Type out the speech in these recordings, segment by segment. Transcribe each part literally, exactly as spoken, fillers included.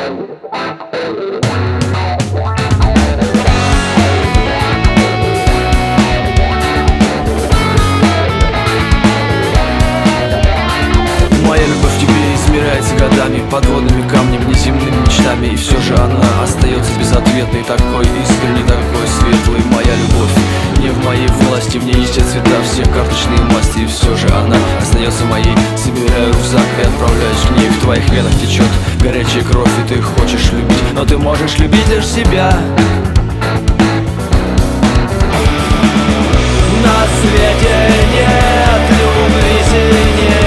Моя любовь к тебе измеряется годами, подводными камнями, неземными мечтами. И все же она остается безответной, такой искренней, такой светлой. Моя любовь не в моей власти, в ней есть все цвета, все карточные масти. И все же она остается моей. Собираю рюкзак и отправляюсь к ней. В твоих венах течет горячая кровь, и ты хочешь любить, но ты можешь любить лишь себя. На свете нет любви сильнее.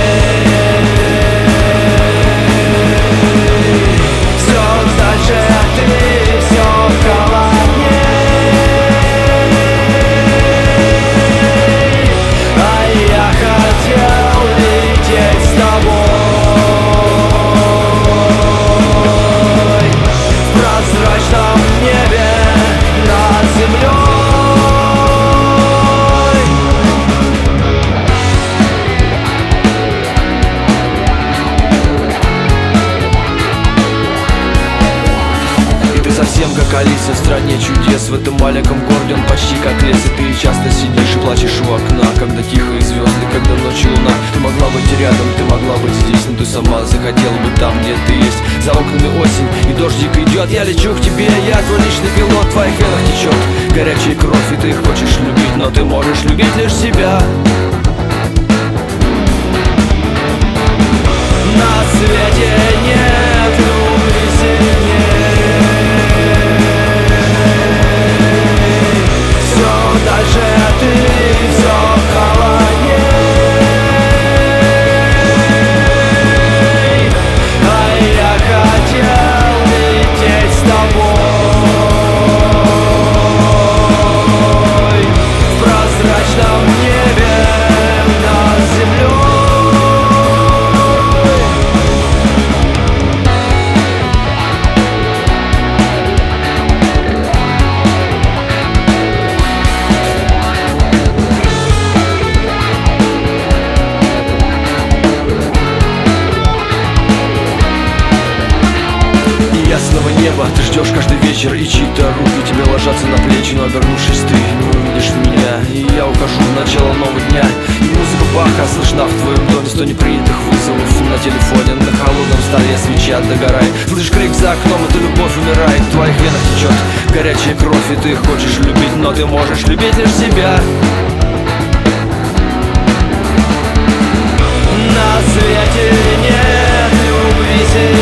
Совсем как Алиса в стране чудес. В этом маленьком городе он почти как лес. И ты часто сидишь и плачешь у окна, когда тихо и звезды, когда ночью луна. Ты могла быть рядом, ты могла быть здесь, но ты сама захотела бы там, где ты есть. За окнами осень и дождик идет. Я лечу к тебе, я твой личный пилот. В твоих венах течет горячая кровь, и ты хочешь любить, но ты можешь любить лишь себя. На свете нет любви сильнее. Дальше ты все холодней, а я хотел лететь с тобой в прозрачном небе над землей. Ясного неба ты ждешь каждый вечер, и чьи-то руки тебе ложатся на плечи. Но обернувшись, ты не увидишь меня, и я ухожу в начало нового дня. И музыка Баха слышна в твоем доме, сто непринятых вызовов на телефоне. На холодном столе свеча догорает. Слышишь крик за окном, эта любовь умирает. В твоих венах течет горячая кровь, и ты хочешь любить, но ты можешь любить лишь себя. На свете нет любви сильнее.